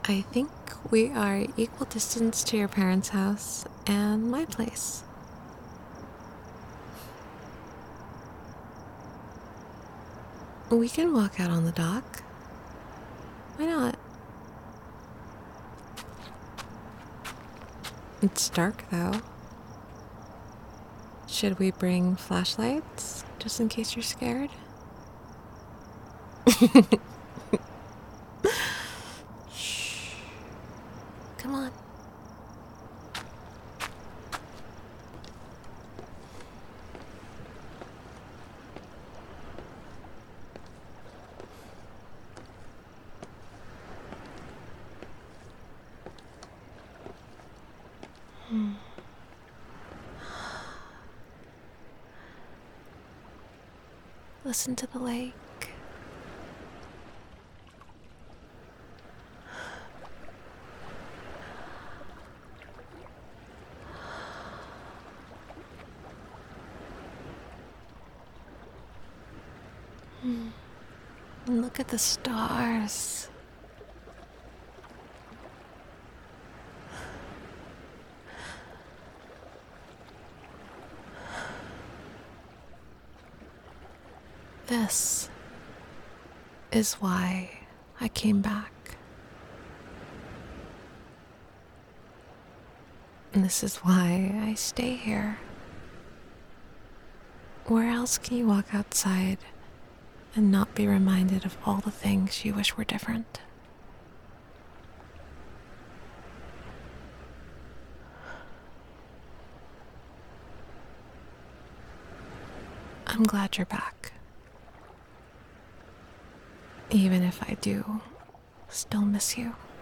I think we are equal distance to your parents' house and my place. We can walk out on the dock. Why not? It's dark though. Should we bring flashlights just in case you're scared? Shh. Come on. Listen to the lake. And look at the stars. This is why I came back. And this is why I stay here. Where else can you walk outside and not be reminded of all the things you wish were different? I'm glad you're back. Even if I do still miss you.